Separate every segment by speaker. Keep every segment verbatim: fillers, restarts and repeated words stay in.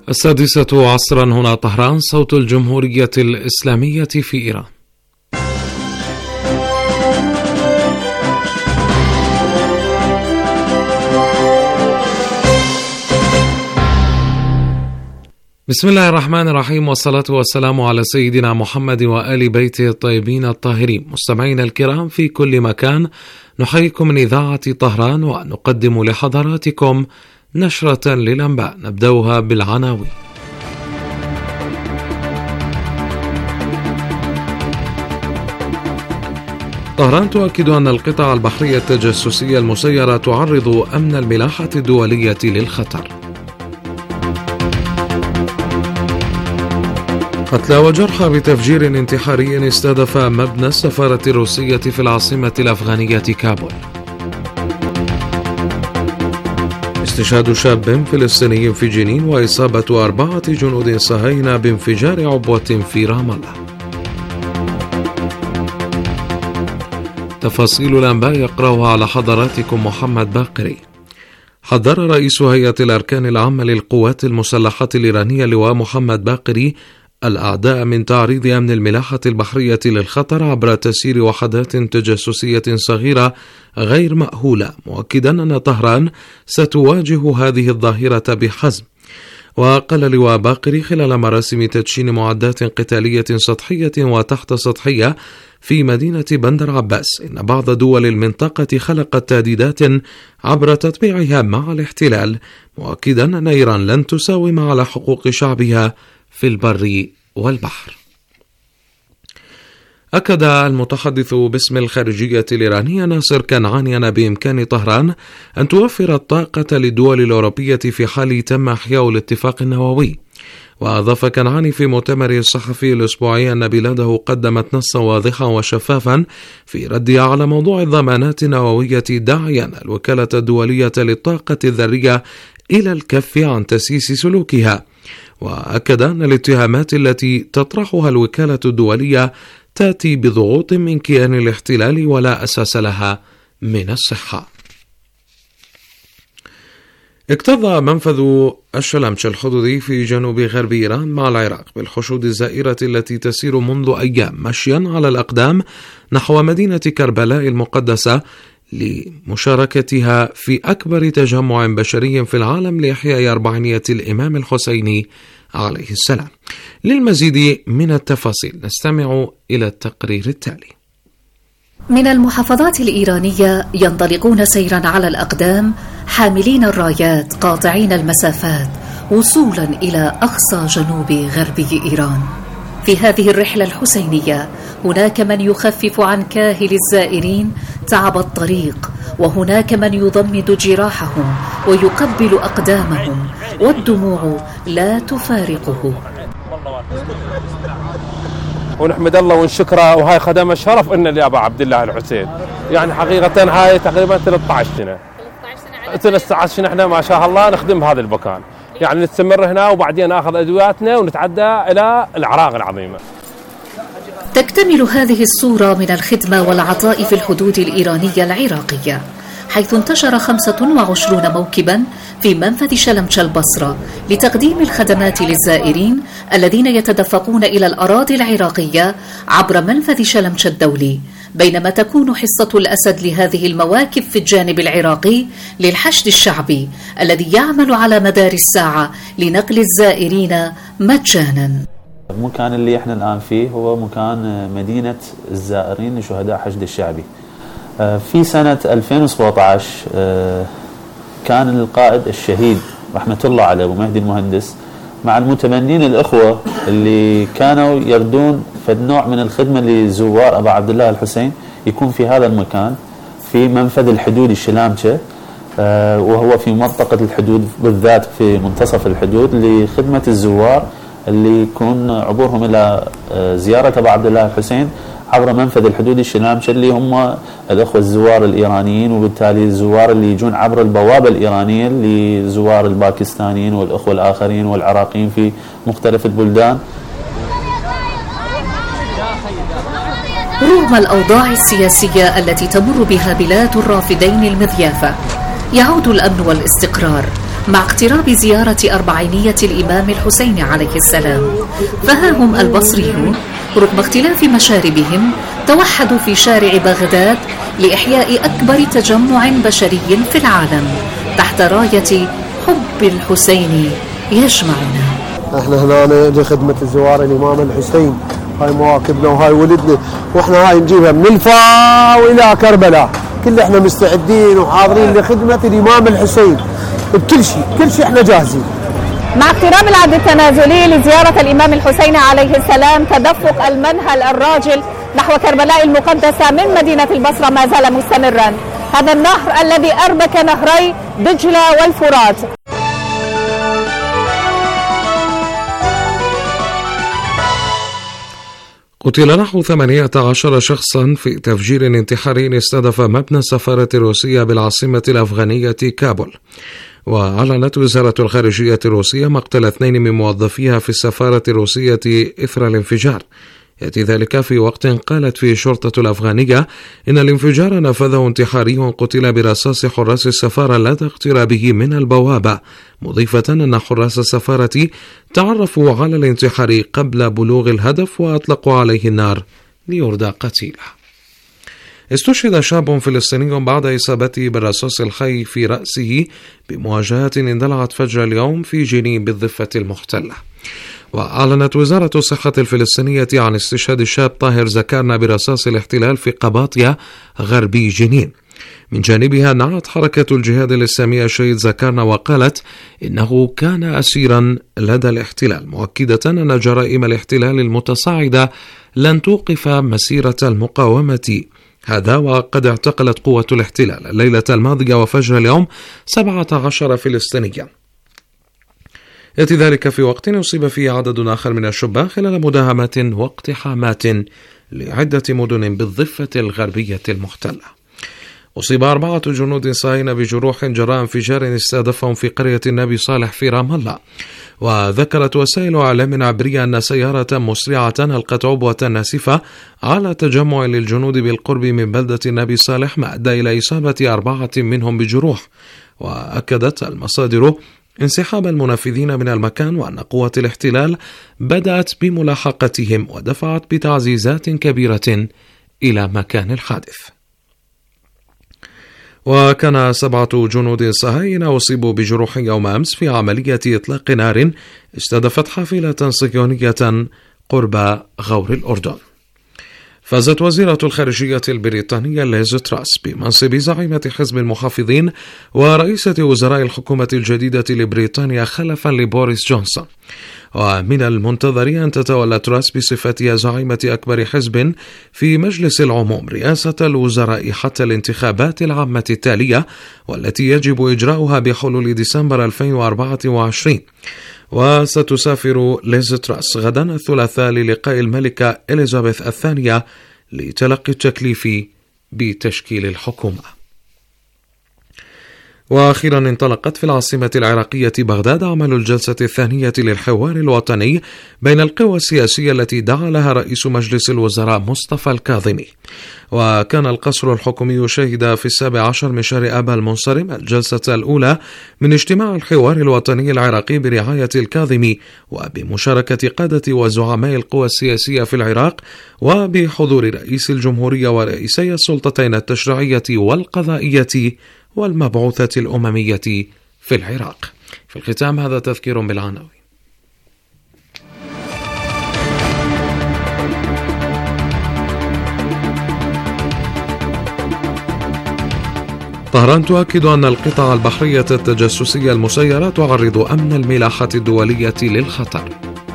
Speaker 1: السادسة عصرا هنا طهران، صوت الجمهورية الإسلامية في إيران. بسم الله الرحمن الرحيم، والصلاة والسلام على سيدنا محمد وآل بيته الطيبين الطاهرين. مستمعينا الكرام في كل مكان، نحييكم من إذاعة طهران ونقدم لحضراتكم نشرة للأنباء نبدأها بالعناوين. طهران تؤكد أن القطع البحرية التجسسية المسيرة تعرض أمن الملاحة الدولية للخطر. قتلى وجرحى بتفجير انتحاري استهدف مبنى السفارة الروسية في العاصمة الأفغانية كابول. استشهاد شاب فلسطيني في جنين وإصابة أربعة جنود صهاينة بانفجار عبوة في رام الله. تفاصيل الأنباء يقرأها على حضراتكم محمد باقري. حذر رئيس هيئة الأركان العامة للقوات المسلحة الإيرانية اللواء محمد باقري الأعداء من تعريض أمن الملاحة البحرية للخطر عبر تسيير وحدات تجسسية صغيرة غير مأهولة، مؤكدا أن طهران ستواجه هذه الظاهرة بحزم. وقال لواء باقري خلال مراسم تدشين معدات قتالية سطحية وتحت سطحية في مدينة بندر عباس إن بعض دول المنطقة خلقت تهديدات عبر تطبيعها مع الاحتلال، مؤكدا أن إيران لن تساوم على حقوق شعبها في البر والبحر. أكد المتحدث باسم الخارجية الإيرانية ناصر كنعاني أن بإمكان طهران أن توفر الطاقة للدول الأوروبية في حال تم إحياء الاتفاق النووي. وأضاف كنعاني في مؤتمره الصحفي الأسبوعي أن بلاده قدمت نصا واضحا وشفافا في ردها على موضوع الضمانات النووية، داعيا الوكالة الدولية للطاقة الذرية إلى الكف عن تسييس سلوكها. وأكد أن الاتهامات التي تطرحها الوكالة الدولية تأتي بضغوط من كيان الاحتلال ولا أساس لها من الصحة. اكتظ منفذ الشلمش الحدودي في جنوب غرب إيران مع العراق بالحشود الزائرة التي تسير منذ أيام مشيا على الأقدام نحو مدينة كربلاء المقدسة لمشاركتها في أكبر تجمع بشري في العالم لإحياء أربعينية الإمام الحسيني عليه السلام. للمزيد من التفاصيل نستمع إلى التقرير التالي.
Speaker 2: من المحافظات الإيرانية ينطلقون سيرا على الأقدام حاملين الرايات قاطعين المسافات وصولا إلى أقصى جنوب غربي إيران. في هذه الرحلة الحسينية هناك من يخفف عن كاهل الزائرين تعب الطريق، وهناك من يضمد جراحهم ويقبل أقدامهم والدموع لا تفارقه.
Speaker 3: ونحمد الله ونشكره، وهاي خدمة شرف إن لأبا عبد الله الحسين. يعني حقيقة هاي تقريبا ثلاثة عشر سنة ثلاثة عشر سنة احنا ما شاء الله نخدم هذا المكان، يعني نستمر هنا وبعدين ناخذ أدوياتنا ونتعدى إلى العراق العظيمة.
Speaker 2: تكتمل هذه الصورة من الخدمة والعطاء في الحدود الإيرانية العراقية، حيث انتشر خمسة وعشرين موكبا في منفذ شلمش البصرة لتقديم الخدمات للزائرين الذين يتدفقون إلى الأراضي العراقية عبر منفذ شلمش الدولي، بينما تكون حصة الأسد لهذه المواكب في الجانب العراقي للحشد الشعبي الذي يعمل على مدار الساعة لنقل الزائرين مجانا.
Speaker 4: المكان اللي احنا الآن فيه هو مكان مدينة الزائرين لشهداء حشد الشعبي. في سنة ألفين وسبعة عشر كان القائد الشهيد رحمة الله عليه أبو مهدي المهندس مع المتبنين الأخوة اللي كانوا يردون فد نوع من الخدمة لزوار أبا عبد الله الحسين يكون في هذا المكان في منفذ الحدود الشلامشة، وهو في منطقة الحدود بالذات في منتصف الحدود لخدمة الزوار اللي يكون عبورهم إلى زيارة أبا عبد الله الحسين عبر منفذ الحدود الشلامشة اللي هم الأخوة الزوار الإيرانيين، وبالتالي الزوار اللي يجون عبر البوابة الإيرانية لزوار الباكستانيين والأخوة الآخرين والعراقيين في مختلف البلدان.
Speaker 2: رغم الأوضاع السياسية التي تمر بها بلاد الرافدين المضيافة، يعود الأمن والاستقرار مع اقتراب زيارة أربعينية الإمام الحسين عليه السلام، فها هم البصريون رغم اختلاف مشاربهم توحدوا في شارع بغداد لإحياء أكبر تجمع بشري في العالم تحت راية حب الحسين يجمعنا.
Speaker 5: احنا هنا لخدمة الزوار الإمام الحسين، هاي مواكبنا وهاي ولدنا، واحنا هاي نجيبها من الفا وإلى كربلاء، كل احنا مستعدين وحاضرين لخدمة الإمام الحسين بكل شيء، كل شيء احنا جاهزين.
Speaker 6: مع اقتراب العد التنازلي لزيارة الإمام الحسين عليه السلام، تدفق المنهل الراجل نحو كربلاء المقدسة من مدينة البصرة ما زال مستمرا. هذا النهر الذي أربك نهري دجلة والفرات.
Speaker 1: قتل نحو ثمانية عشر شخصا في تفجير انتحاري استهدف مبنى السفارة الروسية بالعاصمة الأفغانية كابول. وأعلنت وزارة الخارجية الروسية مقتل اثنين من موظفيها في السفارة الروسية إثر الانفجار. يأتي ذلك في وقت قالت فيه الشرطة الأفغانية إن الانفجار نفذه انتحاري قتل برصاص حراس السفارة لدى اقترابه من البوابة، مضيفة أن حراس السفارة تعرفوا على الانتحار قبل بلوغ الهدف وأطلقوا عليه النار ليردى قتيله. استشهد شاب فلسطيني بعد إصابته بالرصاص الحي في رأسه بمواجهات اندلعت فجر اليوم في جنين بالضفة المحتلة. وأعلنت وزارة الصحة الفلسطينية عن استشهاد الشاب طاهر زكارنا برصاص الاحتلال في قباطيا غربي جنين. من جانبها نعت حركة الجهاد الإسلامي الشهيد زكارنا وقالت إنه كان أسيرا لدى الاحتلال، مؤكدة أن جرائم الاحتلال المتصاعدة لن توقف مسيرة المقاومة. هذا وقد اعتقلت قوة الاحتلال الليلة الماضية وفجر اليوم سبعة عشر فلسطينيا. يأتي ذلك في وقت يصيب فيه عدد آخر من الشبان خلال مداهمات واقتحامات لعدة مدن بالضفة الغربية المحتلة. أصيب أربعة جنود صهاينة بجروح جراء انفجار استهدفهم في قرية النبي صالح في رام الله. وذكرت وسائل إعلام عبرية أن سيارة مسرعة ألقت عبوة ناسفة على تجمع للجنود بالقرب من بلدة النبي صالح، ما أدى إلى إصابة أربعة منهم بجروح. وأكدت المصادر انسحاب المنفذين من المكان وأن قوة الاحتلال بدأت بملاحقتهم ودفعت بتعزيزات كبيرة إلى مكان الحادث. وكان سبعة جنود صهاينة أصيبوا بجروح يوم أمس في عملية إطلاق نار استهدفت حافلة صهيونية قرب غور الأردن. فازت وزيرة الخارجية البريطانية ليز تراس بمنصب زعيمة حزب المحافظين ورئيسة وزراء الحكومة الجديدة لبريطانيا خلفا لبوريس جونسون. ومن المنتظر أن تتولى تراس بصفتها زعيمة أكبر حزب في مجلس العموم رئاسة الوزراء حتى الانتخابات العامة التالية، والتي يجب إجراؤها بحلول ديسمبر ألفين وأربعة وعشرين. وستسافر ليز تراس غدا الثلاثاء للقاء الملكة إليزابيث الثانية لتلقي التكليف بتشكيل الحكومة. وأخيرا انطلقت في العاصمة العراقية بغداد عمل الجلسة الثانية للحوار الوطني بين القوى السياسية التي دعا لها رئيس مجلس الوزراء مصطفى الكاظمي. وكان القصر الحكومي شهد في السابع عشر من شهر آب المنصرم الجلسة الأولى من اجتماع الحوار الوطني العراقي برعاية الكاظمي وبمشاركة قادة وزعماء القوى السياسية في العراق وبحضور رئيس الجمهورية ورئيسي السلطتين التشريعية والقضائية والمبعوثة الأممية في العراق. في الختام هذا تذكير بالعناوين. طهران تؤكد أن القطع البحرية التجسسية المسيرة تعرض أمن الملاحة الدولية للخطر.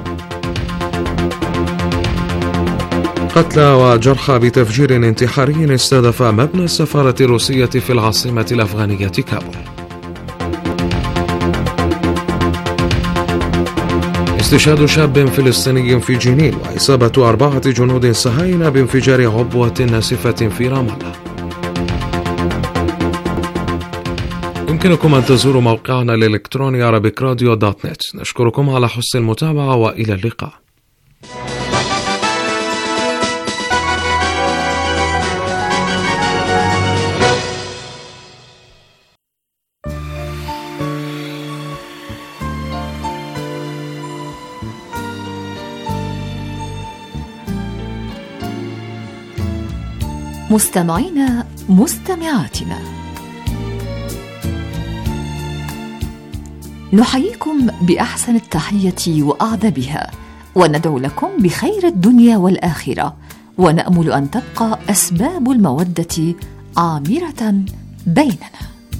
Speaker 1: قتلى وجرحى بتفجير انتحاري استهدف مبنى السفارة الروسية في العاصمة الأفغانية كابول. استشهاد شاب فلسطيني في جنين وإصابة أربعة جنود صهاينة بانفجار عبوة ناسفة في رام الله. يمكنكم أن تزوروا موقعنا الإلكتروني عربيك راديو دوت نت. نشكركم على حسن المتابعة وإلى اللقاء.
Speaker 2: مستمعينا مستمعاتنا، نحييكم بأحسن التحية وأعذبها، وندعو لكم بخير الدنيا والآخرة، ونأمل أن تبقى أسباب المودة عامرة بيننا.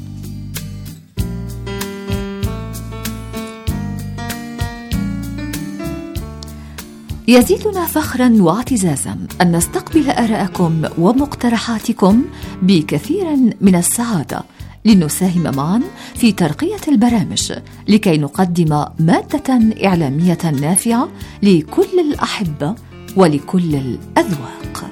Speaker 2: يزيدنا فخرا واعتزازا أن نستقبل آراءكم ومقترحاتكم بكثير من السعادة، لنساهم معا في ترقية البرامج لكي نقدم مادة إعلامية نافعة لكل الأحبة ولكل الأذواق.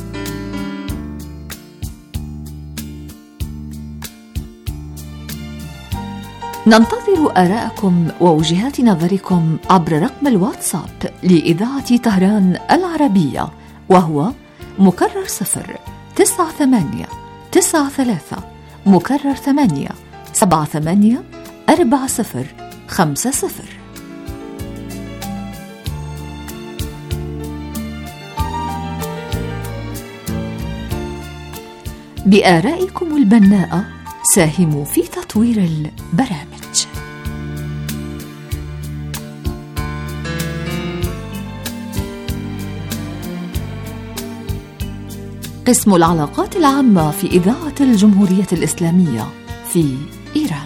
Speaker 2: ننتظر آراءكم ووجهات نظركم عبر رقم الواتساب لإذاعة طهران العربية، وهو مكرر صفر تسعة ثمانية تسعة ثلاثة مكرر ثمانية سبعة ثمانية أربعة صفر خمسة صفر. بآرائكم البناءة ساهموا في تطوير البرامج. قسم العلاقات العامة في إذاعة الجمهورية الإسلامية في إيران.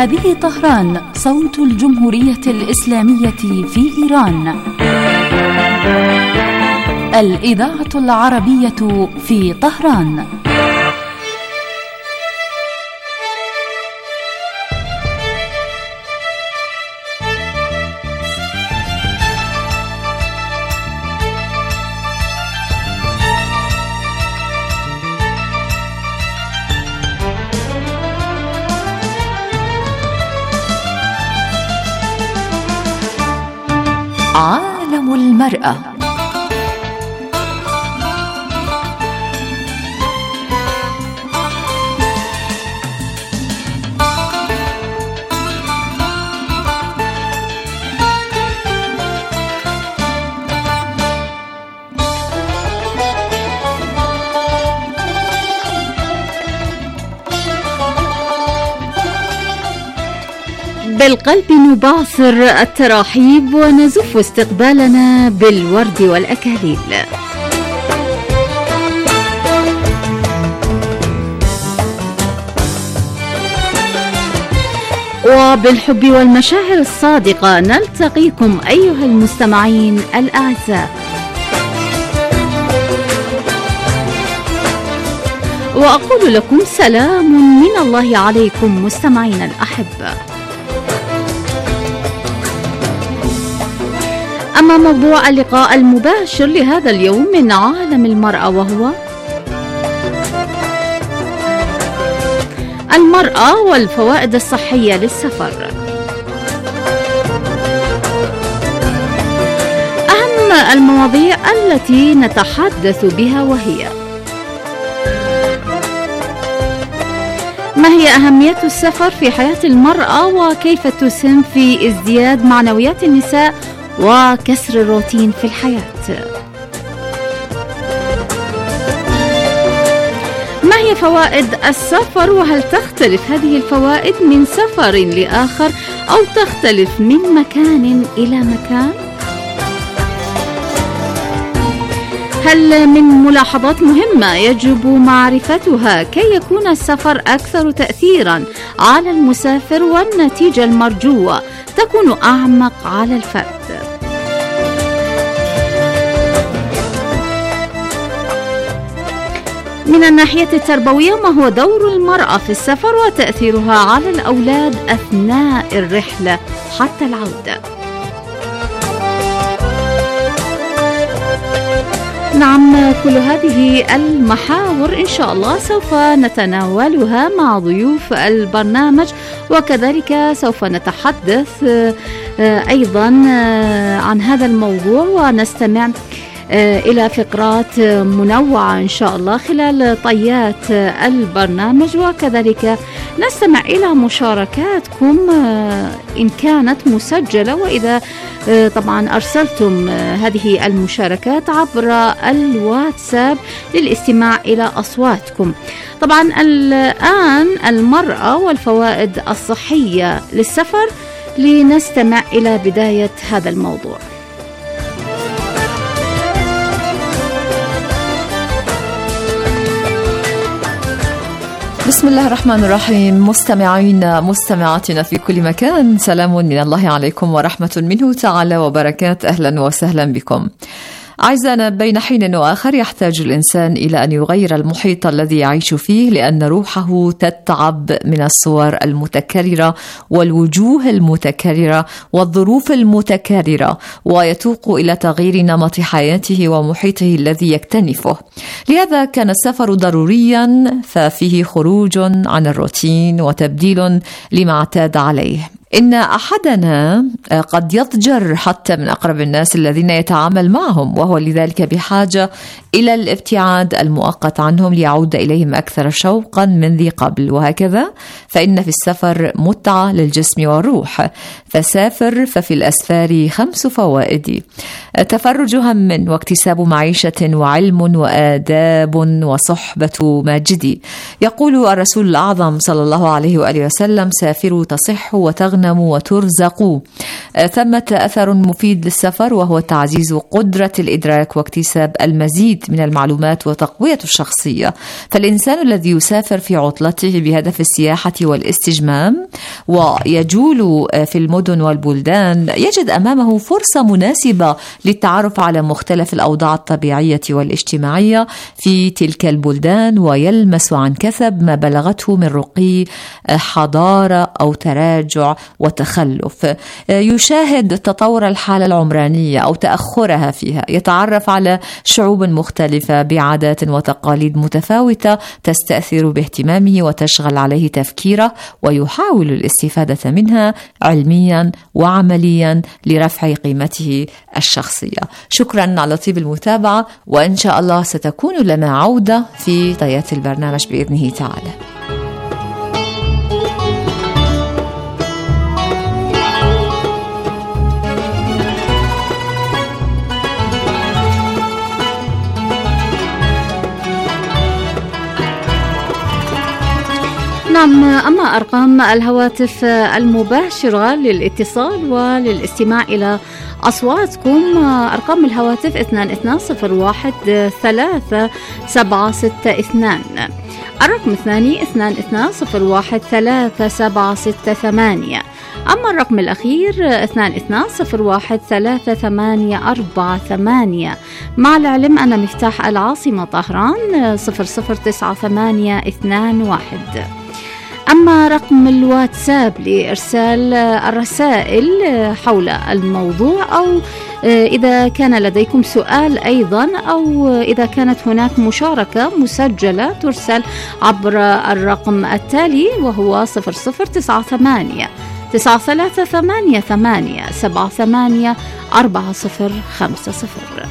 Speaker 7: هذه طهران، صوت الجمهورية الإسلامية في إيران. الإذاعة العربية في طهران. عالم المرأة.
Speaker 8: بالقلب نباصر التراحيب ونزف استقبالنا بالورد والأكاليل. وبالحب والمشاعر الصادقة نلتقيكم أيها المستمعين الأعزاء، وأقول لكم سلام من الله عليكم مستمعين الأحبة. أما موضوع اللقاء المباشر لهذا اليوم من عالم المرأة وهو المرأة والفوائد الصحية للسفر. أهم المواضيع التي نتحدث بها وهي: ما هي أهمية السفر في حياة المرأة وكيف تسهم في ازدياد معنويات النساء وكسر الروتين في الحياة؟ ما هي فوائد السفر وهل تختلف هذه الفوائد من سفر لآخر أو تختلف من مكان إلى مكان؟ هل من ملاحظات مهمة يجب معرفتها كي يكون السفر أكثر تأثيرا على المسافر والنتيجة المرجوة تكون أعمق على الفرد؟ من الناحية التربوية، ما هو دور المرأة في السفر وتأثيرها على الأولاد أثناء الرحلة حتى العودة؟ نعم، كل هذه المحاور إن شاء الله سوف نتناولها مع ضيوف البرنامج، وكذلك سوف نتحدث أيضا عن هذا الموضوع ونستمع إلى فقرات منوعة إن شاء الله خلال طيات البرنامج، وكذلك نستمع إلى مشاركاتكم إن كانت مسجلة، وإذا طبعا أرسلتم هذه المشاركات عبر الواتساب للاستماع إلى أصواتكم. طبعا الآن المرأة والفوائد الصحية للسفر، لنستمع إلى بداية هذا الموضوع.
Speaker 9: بسم الله الرحمن الرحيم. مستمعين مستمعاتنا في كل مكان، سلام من الله عليكم ورحمة منه تعالى وبركات. أهلا وسهلا بكم أعزائنا. بين حين وآخر يحتاج الإنسان إلى أن يغير المحيط الذي يعيش فيه، لأن روحه تتعب من الصور المتكررة والوجوه المتكررة والظروف المتكررة، ويتوق إلى تغيير نمط حياته ومحيطه الذي يكتنفه. لهذا كان السفر ضروريا، ففيه خروج عن الروتين وتبديل لما اعتاد عليه. إن أحدنا قد يضجر حتى من أقرب الناس الذين يتعامل معهم، وهو لذلك بحاجة إلى الابتعاد المؤقت عنهم ليعود إليهم أكثر شوقا من ذي قبل. وهكذا فإن في السفر متعة للجسم والروح، فسافر ففي الأسفار خمس فوائد: تفرج هم واكتساب معيشة وعلم وآداب وصحبة ماجدي. يقول الرسول الأعظم صلى الله عليه وآله وسلم: سافروا تصحوا وتغنوا تغنموا وترزقوا. ثمة أثر مفيد للسفر، وهو تعزيز قدرة الإدراك واكتساب المزيد من المعلومات وتقوية الشخصية. فالإنسان الذي يسافر في عطلته بهدف السياحة والاستجمام ويجول في المدن والبلدان يجد أمامه فرصة مناسبة للتعرف على مختلف الأوضاع الطبيعية والاجتماعية في تلك البلدان، ويلمس عن كثب ما بلغته من رقي حضارة أو تراجع وتخلف. يشاهد تطور الحالة العمرانية أو تأخرها فيها، يتعرف على شعوب مختلفة بعادات وتقاليد متفاوتة تستأثر باهتمامه وتشغل عليه تفكيره، ويحاول الاستفادة منها علميا وعمليا لرفع قيمته الشخصية. شكرا على طيب المتابعة، وإن شاء الله ستكون لنا عودة في طيات البرنامج بإذنه تعالى.
Speaker 8: نعم، أما أرقام الهواتف المباشرة للاتصال وللاستماع إلى أصواتكم، أرقام الهواتف اثنان اثنان صفر واحد ثلاثة سبعة ستة اثنان، الرقم الثاني اثنان اثنان صفر واحد ثلاثة سبعة ستة ثمانية، أما الرقم الأخير اثنان اثنان صفر واحد ثلاثة ثمانية أربعة ثمانية. مع العلم أن مفتاح العاصمة طهران صفر صفر تسعة ثمانية اثنان واحد. أما رقم الواتساب لإرسال الرسائل حول الموضوع، أو إذا كان لديكم سؤال أيضا، أو إذا كانت هناك مشاركة مسجلة ترسل عبر الرقم التالي، وهو صفر صفر تسعة ثمانية تسعة ثلاثة ثمانية ثمانية سبعة ثمانية أربعة صفر خمسة صفر.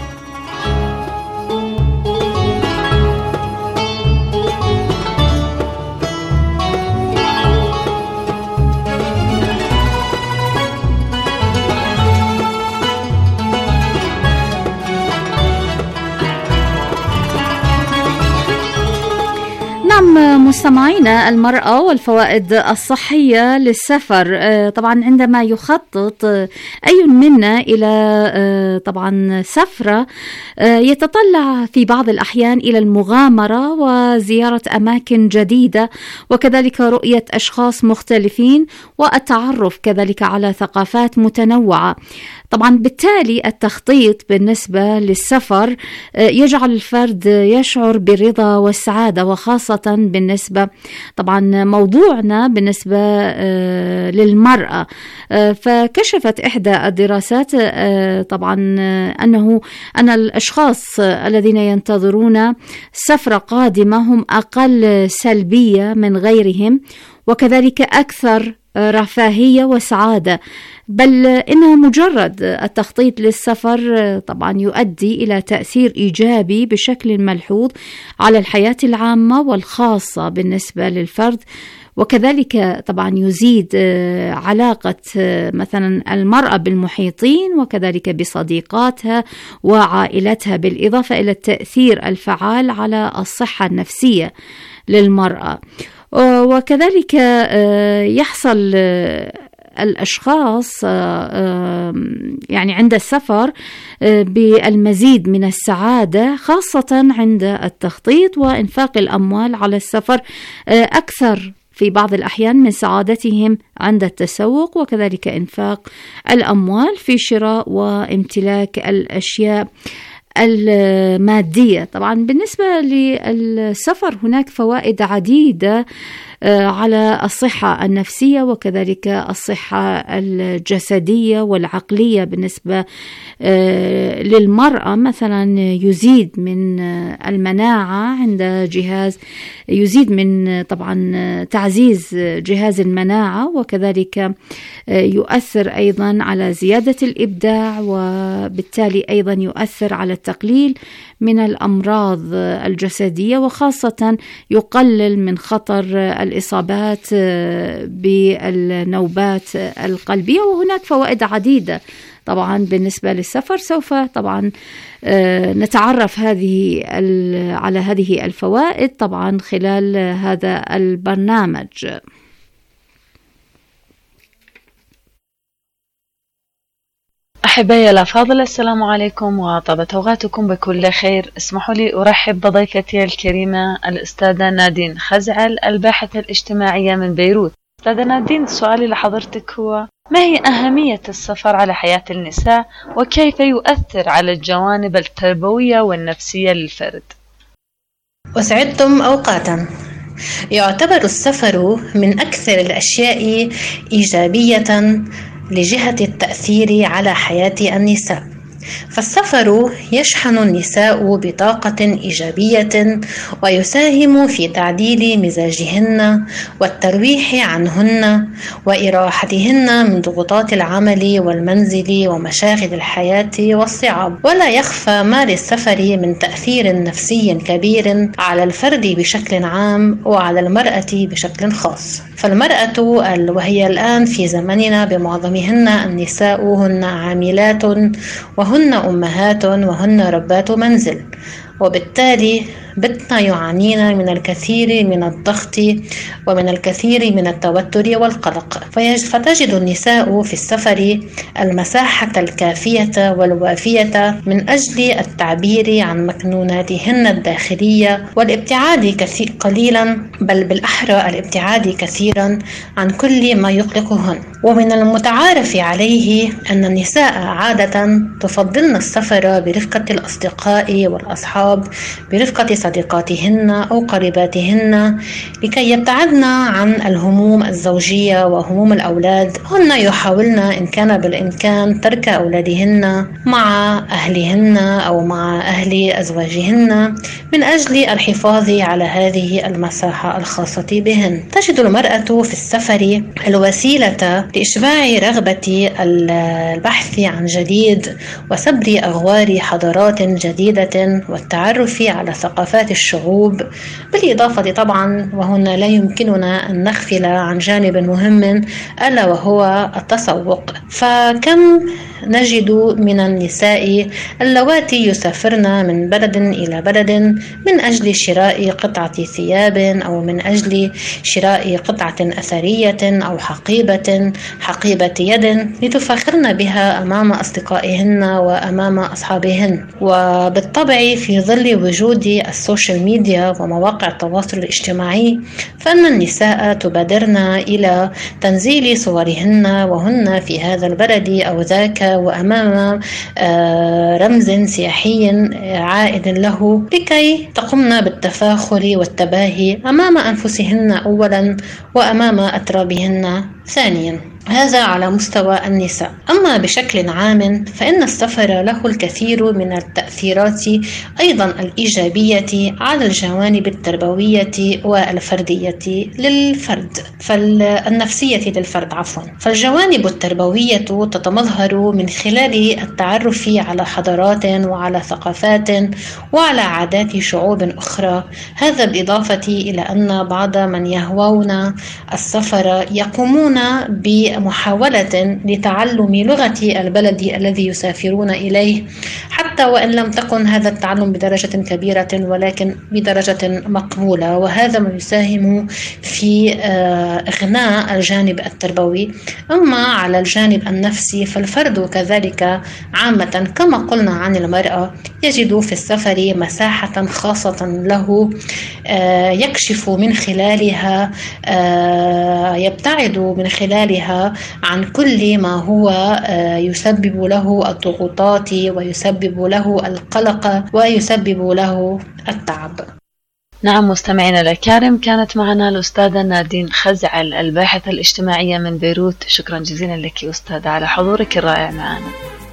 Speaker 8: مستمعينا، المرأة والفوائد الصحية للسفر. طبعا عندما يخطط أي منا إلى طبعا سفرة، يتطلع في بعض الأحيان إلى المغامرة وزيارة أماكن جديدة، وكذلك رؤية أشخاص مختلفين، والتعرف كذلك على ثقافات متنوعة. طبعا بالتالي التخطيط بالنسبة للسفر يجعل الفرد يشعر بالرضا والسعادة، وخاصة بالنسبة طبعا موضوعنا بالنسبة للمرأة. فكشفت إحدى الدراسات طبعا أنه أن الأشخاص الذين ينتظرون سفرة قادمة هم أقل سلبية من غيرهم، وكذلك أكثر رفاهية وسعادة، بل إن مجرد التخطيط للسفر طبعا يؤدي إلى تأثير إيجابي بشكل ملحوظ على الحياة العامة والخاصة بالنسبة للفرد، وكذلك طبعا يزيد علاقة مثلا المرأة بالمحيطين وكذلك بصديقاتها وعائلتها، بالإضافة إلى التأثير الفعال على الصحة النفسية للمرأة. وكذلك يحصل الأشخاص يعني عند السفر بالمزيد من السعادة، خاصة عند التخطيط وإنفاق الأموال على السفر أكثر في بعض الأحيان من سعادتهم عند التسوق، وكذلك إنفاق الأموال في شراء وامتلاك الأشياء المادية. طبعا بالنسبة للسفر هناك فوائد عديدة على الصحة النفسية وكذلك الصحة الجسدية والعقلية. بالنسبة للمرأة مثلا يزيد من المناعة عند جهاز، يزيد من طبعا تعزيز جهاز المناعة، وكذلك يؤثر أيضا على زيادة الإبداع، وبالتالي أيضا يؤثر على التقليل من الأمراض الجسدية، وخاصة يقلل من خطر الإصابات بالنوبات القلبية. وهناك فوائد عديدة طبعا بالنسبة للسفر، سوف طبعا نتعرف هذه على هذه الفوائد طبعا خلال هذا البرنامج.
Speaker 10: أحبائي الأفاضل، السلام عليكم وطابت أوقاتكم بكل خير. اسمحوا لي أرحب بضيفتي الكريمة الأستاذة نادين خزعل، الباحثة الاجتماعية من بيروت. أستاذة نادين، سؤالي لحضرتك هو: ما هي أهمية السفر على حياة النساء، وكيف يؤثر على الجوانب التربوية والنفسية للفرد؟
Speaker 11: وسعدتم أوقاتا. يعتبر السفر من أكثر الأشياء إيجابية لجهة التأثير على حياة النساء، فالسفر يشحن النساء بطاقة إيجابية ويساهم في تعديل مزاجهن والترويح عنهن وإراحتهن من ضغوطات العمل والمنزل ومشاغل الحياة والصعاب. ولا يخفى ما للسفر من تأثير نفسي كبير على الفرد بشكل عام وعلى المرأة بشكل خاص. فالمرأة وهي الآن في زمننا بمعظمهن النساء هن عاملات وهن أمهات وهن ربات منزل، وبالتالي بتنا يعانين من الكثير من الضغط ومن الكثير من التوتر والقلق، فتجد النساء في السفر المساحة الكافية والوافية من أجل التعبير عن مكنوناتهن الداخلية والابتعاد قليلا، بل بالأحرى الابتعاد كثيرا عن كل ما يقلقهن. ومن المتعارف عليه أن النساء عادة تفضلن السفر برفقة الأصدقاء والأصحاب، برفقة صديقاتهن أو قريباتهن، لكي يبتعدن عن الهموم الزوجية وهموم الأولاد. هن يحاولن إن كان بالإمكان ترك أولادهن مع أهلهن أو مع أهل أزواجهن من أجل الحفاظ على هذه المساحة الخاصة بهن. تجد المرأة في السفر الوسيلة لإشباع رغبة البحث عن جديد وسبر أغوار حضارات جديدة والتعرف على ثقافات الشعوب، بالإضافة طبعا وهنا لا يمكننا أن نغفل عن جانب مهم ألا وهو التسوق. فكم نجد من النساء اللواتي يسافرن من بلد إلى بلد من أجل شراء قطعة ثياب أو من أجل شراء قطعة أثرية أو حقيبة حقيبة يد لتفخرن بها أمام أصدقائهن وأمام أصحابهن. وبالطبع في ظل وجود السوشيال ميديا ومواقع التواصل الاجتماعي فإن النساء تبادرن إلى تنزيل صورهن وهن في هذا البلد أو ذاك وأمام رمز سياحي عائد له، لكي تقمن بالتفاخر والتباهي أمام أنفسهن أولا وأمام أترابهن ثانيا. هذا على مستوى النساء. أما بشكل عام فإن السفر له الكثير من التأثيرات أيضا الإيجابية على الجوانب التربوية والفردية للفرد فالنفسية للفرد عفوا فالجوانب التربوية تتمظهر من خلال التعرف على حضارات وعلى ثقافات وعلى عادات شعوب أخرى. هذا بالإضافة إلى أن بعض من يهوون السفر يقومون ب محاولة لتعلم لغة البلد الذي يسافرون إليه، حتى وإن لم تكن هذا التعلم بدرجة كبيرة ولكن بدرجة مقبولة، وهذا ما يساهم في إغناء الجانب التربوي. أما على الجانب النفسي فالفرد كذلك عامة كما قلنا عن المرأة يجد في السفر مساحة خاصة له يكشف من خلالها يبتعد من خلالها عن كل ما هو يسبب له الضغوطات ويسبب له القلق ويسبب له التعب.
Speaker 10: نعم مستمعينا الكرام، كانت معنا الأستاذة نادين خزعل الباحثة الاجتماعية من بيروت. شكرا جزيلا لك أستاذة على حضورك الرائع معنا.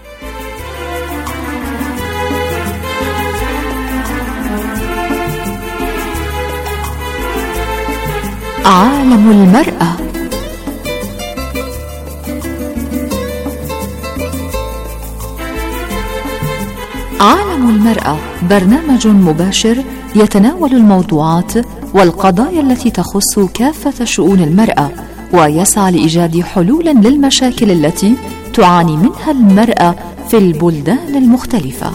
Speaker 7: عالم المرأة. عالم المرأة برنامج مباشر يتناول الموضوعات والقضايا التي تخص كافة شؤون المرأة ويسعى لإيجاد حلول للمشاكل التي تعاني منها المرأة في البلدان المختلفة.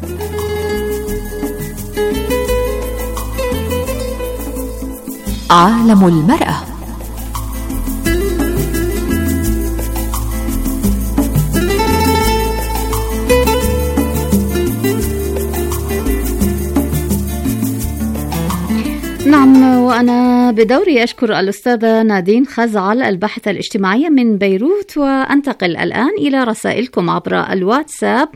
Speaker 7: عالم المرأة.
Speaker 8: أما بدوري أشكر الأستاذة نادين خزعل الباحثة الاجتماعية من بيروت، وأنتقل الآن إلى رسائلكم عبر الواتساب.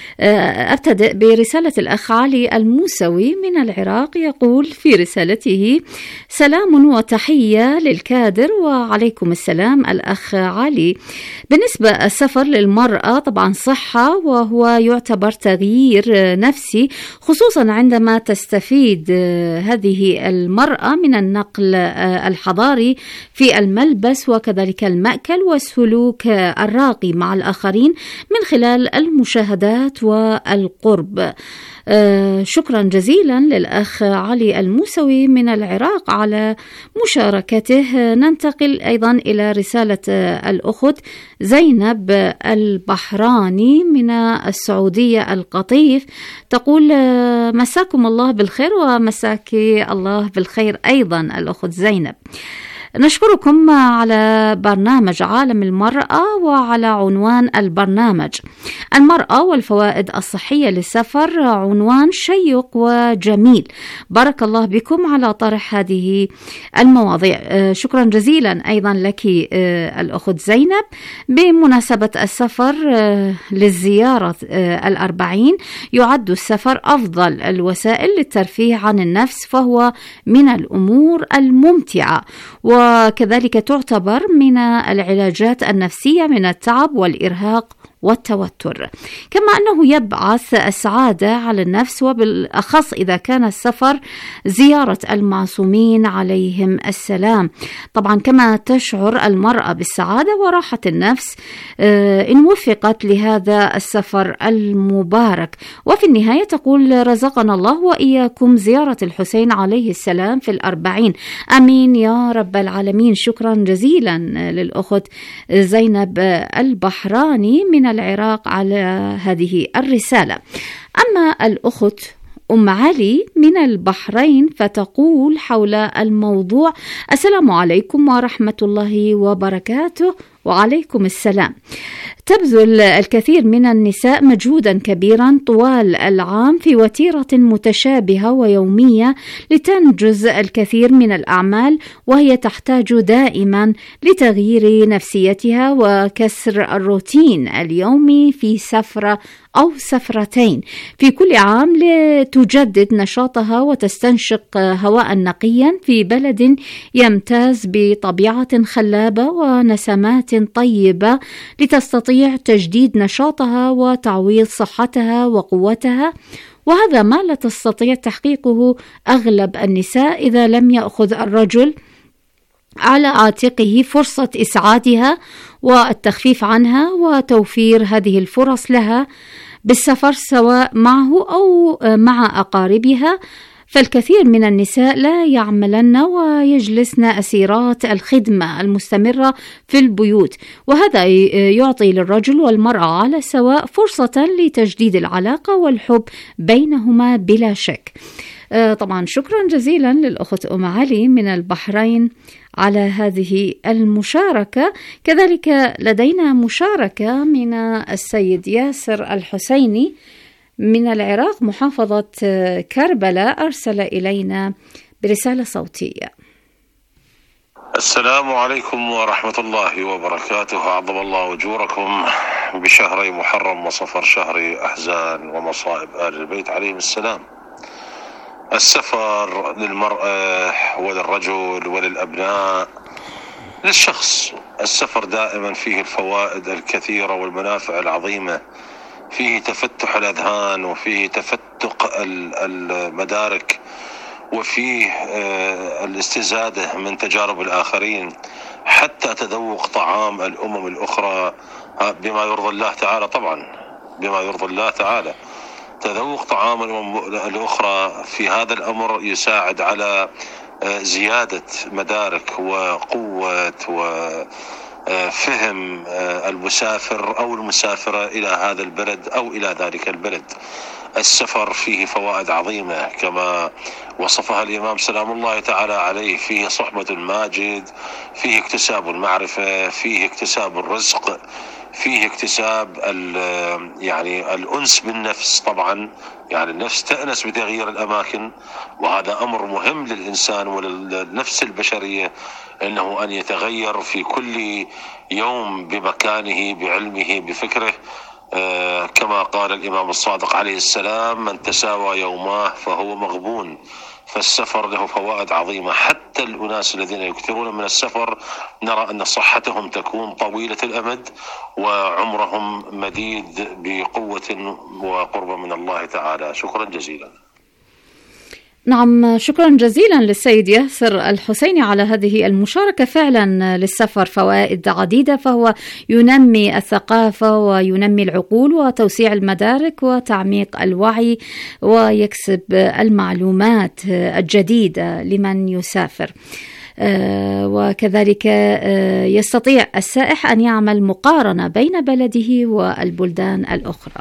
Speaker 8: أبتدئ برسالة الأخ علي الموسوي من العراق، يقول في رسالته: سلام وتحية للكادر. وعليكم السلام الأخ علي. بالنسبة السفر للمرأة طبعا صحة، وهو يعتبر تغيير نفسي، خصوصا عندما تستفيد هذه المرأة من النقل الحضاري في الملبس وكذلك المأكل والسلوك الراقي مع الآخرين من خلال المشاهدات والقرب. آه شكرا جزيلا للأخ علي الموسوي من العراق على مشاركته. ننتقل أيضا إلى رسالة آه الأخت زينب البحراني من السعودية القطيف، تقول: آه مساكم الله بالخير. ومساك الله بالخير أيضا الأخت زينب. نشكركم على برنامج عالم المرأة، وعلى عنوان البرنامج المرأة والفوائد الصحية للسفر، عنوان شيق وجميل. بارك الله بكم على طرح هذه المواضيع. شكرا جزيلا أيضا لك الأخت زينب. بمناسبة السفر للزيارة الأربعين، يعد السفر أفضل الوسائل للترفيه عن النفس، فهو من الأمور الممتعة، وكذلك تعتبر من العلاجات النفسية من التعب والإرهاق والتوتر، كما أنه يبعث السعادة على النفس، وبالأخص إذا كان السفر زيارة المعصومين عليهم السلام. طبعا كما تشعر المرأة بالسعادة وراحة النفس إن وفقت لهذا السفر المبارك. وفي النهاية تقول: رزقنا الله وإياكم زيارة الحسين عليه السلام في الأربعين، أمين يا رب العالمين. شكرا جزيلا للأخت زينب البحراني من العراق على هذه الرسالة. أما الأخت أم علي من البحرين فتقول حول الموضوع: السلام عليكم ورحمة الله وبركاته. وعليكم السلام. تبذل الكثير من النساء مجهودا كبيرا طوال العام في وتيرة متشابهة ويومية لتنجز الكثير من الأعمال، وهي تحتاج دائما لتغيير نفسيتها وكسر الروتين اليومي في سفرة أو سفرتين في كل عام لتجدد نشاطها وتستنشق هواء نقيا في بلد يمتاز بطبيعة خلابة ونسمات طيبة، لتستطيع تجديد نشاطها وتعويض صحتها وقوتها. وهذا ما لا تستطيع تحقيقه أغلب النساء إذا لم يأخذ الرجل على عاتقه فرصة إسعادها والتخفيف عنها وتوفير هذه الفرص لها بالسفر سواء معه أو مع أقاربها. فالكثير من النساء لا يعملن ويجلسن أسيرات الخدمة المستمرة في البيوت، وهذا يعطي للرجل والمرأة على سواء فرصة لتجديد العلاقة والحب بينهما بلا شك. طبعا شكرا جزيلا للأخت أم علي من البحرين على هذه المشاركة. كذلك لدينا مشاركة من السيد ياسر الحسيني من العراق محافظة كربلاء، أرسل إلينا برسالة صوتية.
Speaker 12: السلام عليكم ورحمة الله وبركاته. عظم الله أجوركم بشهري محرم وصفر، شهر أحزان ومصائب آل البيت عليهم السلام. السفر للمرأة وللرجل وللأبناء للشخص، السفر دائما فيه الفوائد الكثيرة والمنافع العظيمة، فيه تفتح الأذهان وفيه تفتق المدارك وفيه الاستزادة من تجارب الآخرين، حتى تذوق طعام الأمم الأخرى بما يرضي الله تعالى. طبعا بما يرضي الله تعالى تذوق طعام الأمم الأخرى في هذا الأمر يساعد على زيادة مدارك وقوة وفهم المسافر أو المسافرة إلى هذا البلد أو إلى ذلك البلد. السفر فيه فوائد عظيمة كما وصفها الإمام سلام الله تعالى عليه، فيه صحبة الماجد، فيه اكتساب المعرفة، فيه اكتساب الرزق، فيه اكتساب يعني الأنس بالنفس. طبعا يعني النفس تأنس بتغيير الأماكن، وهذا أمر مهم للإنسان وللنفس البشرية، أنه أن يتغير في كل يوم بمكانه بعلمه بفكره. آه كما قال الإمام الصادق عليه السلام: من تساوى يوماه فهو مغبون. فالسفر له فوائد عظيمة. حتى الأناس الذين يكثرون من السفر نرى أن صحتهم تكون طويلة الأمد وعمرهم مديد بقوة وقرب من الله تعالى. شكرا جزيلا.
Speaker 8: نعم، شكرا جزيلا للسيد ياسر الحسيني على هذه المشاركة. فعلا للسفر فوائد عديدة، فهو ينمي الثقافة وينمي العقول وتوسيع المدارك وتعميق الوعي ويكسب المعلومات الجديدة لمن يسافر. وكذلك يستطيع السائح أن يعمل مقارنة بين بلده والبلدان الأخرى.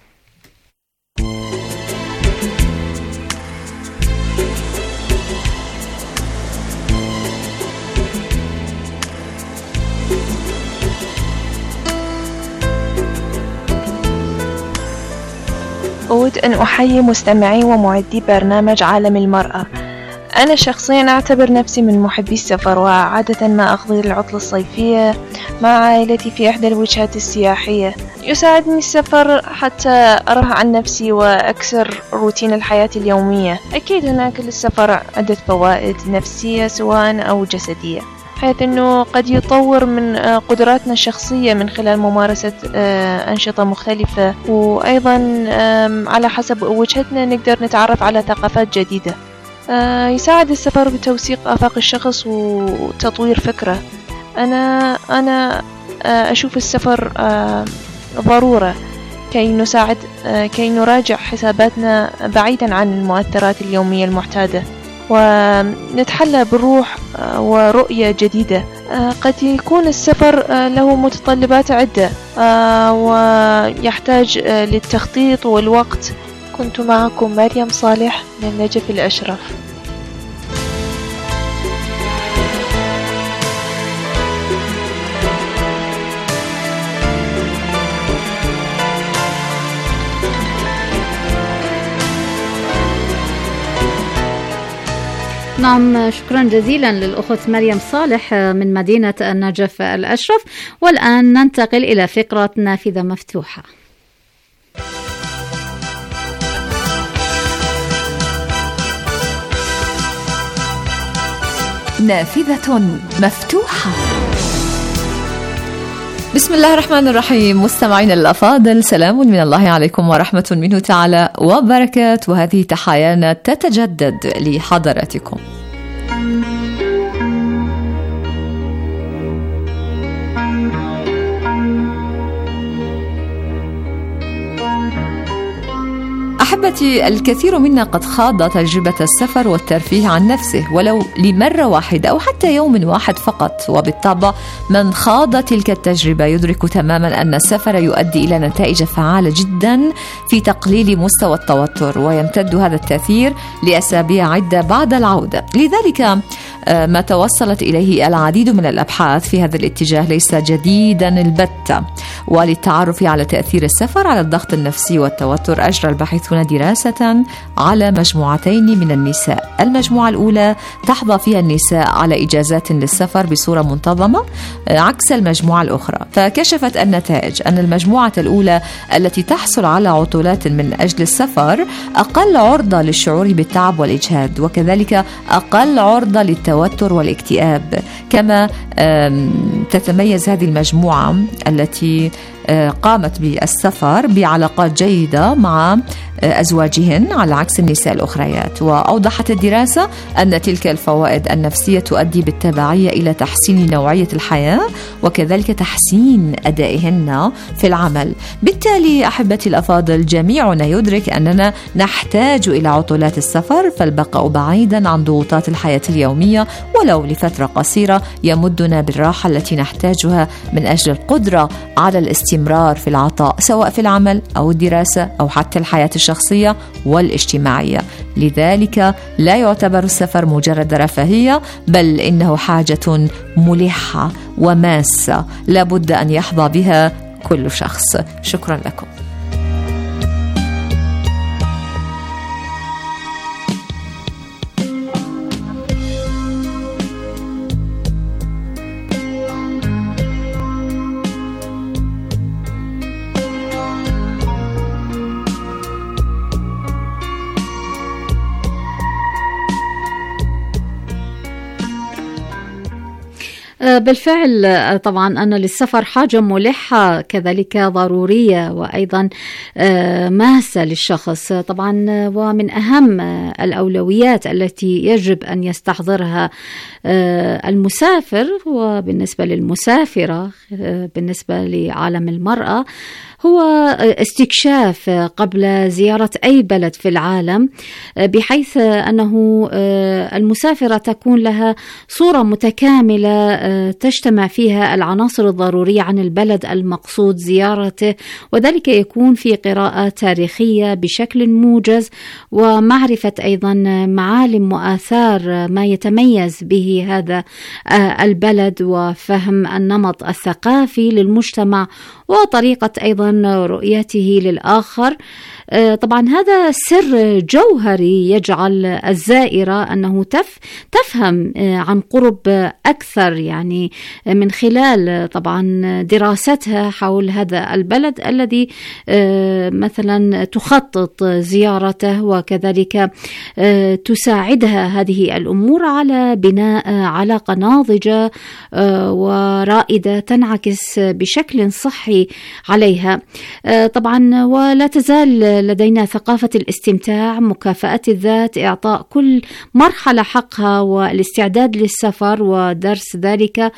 Speaker 13: أود أن أحيي مستمعي ومعدي برنامج عالم المرأة. أنا شخصيا أعتبر نفسي من محبي السفر، وعادة ما أقضي العطلة الصيفية مع عائلتي في إحدى الوجهات السياحية. يساعدني السفر حتى أرفع عن نفسي وأكسر روتين الحياة اليومية. أكيد هناك للسفر عدة فوائد نفسية سواء أو جسدية، حيث أنه قد يطور من قدراتنا الشخصية من خلال ممارسة أنشطة مختلفة، وأيضا على حسب وجهتنا نقدر نتعرف على ثقافات جديدة. يساعد السفر بتوسيع آفاق الشخص وتطوير فكره. أنا أنا أشوف السفر ضرورة كي نساعد كي نراجع حساباتنا بعيدا عن المؤثرات اليومية المعتادة، ونتحلى بروح ورؤية جديدة. قد يكون السفر له متطلبات عدة ويحتاج للتخطيط والوقت. كنت معكم مريم صالح من النجف الأشرف.
Speaker 8: نعم، شكرا جزيلا للأخت مريم صالح من مدينة النجف الأشرف. والآن ننتقل إلى فقرة نافذة مفتوحة.
Speaker 9: نافذة مفتوحة. بسم الله الرحمن الرحيم. مستمعين الأفاضل، سلام من الله عليكم ورحمة منه تعالى وبركاته، وهذه تحايانا تتجدد لحضراتكم. أحبتي، الكثير منا قد خاض تجربة السفر والترفيه عن نفسه ولو لمرة واحدة أو حتى يوم واحد فقط، وبالطبع من خاض تلك التجربة يدرك تماما أن السفر يؤدي إلى نتائج فعالة جدا في تقليل مستوى التوتر، ويمتد هذا التأثير لأسابيع عدة بعد العودة. لذلك ما توصلت إليه العديد من الأبحاث في هذا الاتجاه ليس جديدا البتة. وللتعرف على تأثير السفر على الضغط النفسي والتوتر، أجرى الباحثون دراسة على مجموعتين من النساء. المجموعة الأولى تحظى فيها النساء على إجازات للسفر بصورة منتظمة عكس المجموعة الأخرى، فكشفت النتائج أن المجموعة الأولى التي تحصل على عطلات من أجل السفر أقل عرضة للشعور بالتعب والإجهاد، وكذلك أقل عرضة للتوتر والاكتئاب. كما تتميز هذه المجموعة التي قامت بالسفر بعلاقات جيدة مع أزواجهن على عكس النساء الأخريات. وأوضحت الدراسة أن تلك الفوائد النفسية تؤدي بالتبعية إلى تحسين نوعية الحياة وكذلك تحسين أدائهن في العمل. بالتالي أحبتي الأفاضل، جميعنا يدرك أننا نحتاج إلى عطلات السفر، فالبقاء بعيدا عن ضغوطات الحياة اليومية ولو لفترة قصيرة يمدنا بالراحة التي نحتاجها من أجل القدرة على الاستمرار في العطاء، سواء في العمل أو الدراسة أو حتى الحياة الشخصية والاجتماعية. لذلك لا يعتبر السفر مجرد رفاهية، بل إنه حاجة ملحة وماسة لابد أن يحظى بها كل شخص. شكرا لكم.
Speaker 8: بالفعل طبعا أن للسفر حاجة ملحة كذلك ضرورية وأيضا ماسة للشخص طبعا، ومن أهم الأولويات التي يجب أن يستحضرها المسافر وبالنسبة للمسافرة بالنسبة لعالم المرأة هو استكشاف قبل زيارة أي بلد في العالم، بحيث أنه المسافرة تكون لها صورة متكاملة تجتمع فيها العناصر الضرورية عن البلد المقصود زيارته، وذلك يكون في قراءة تاريخية بشكل موجز ومعرفة أيضا معالم وآثار ما يتميز به هذا البلد، وفهم النمط الثقافي للمجتمع وطريقة أيضا رؤيته للآخر. طبعا هذا سر جوهري يجعل الزائرة أنه تف تفهم عن قرب أكثر، يعني من خلال طبعا دراستها حول هذا البلد الذي مثلا تخطط زيارته، وكذلك تساعدها هذه الأمور على بناء علاقة ناضجة ورائدة تنعكس بشكل صحي عليها. طبعا ولا تزال لدينا ثقافة الاستمتاع، مكافأة الذات، إعطاء كل مرحلة حقها، والاستعداد للسفر ودرس ذلك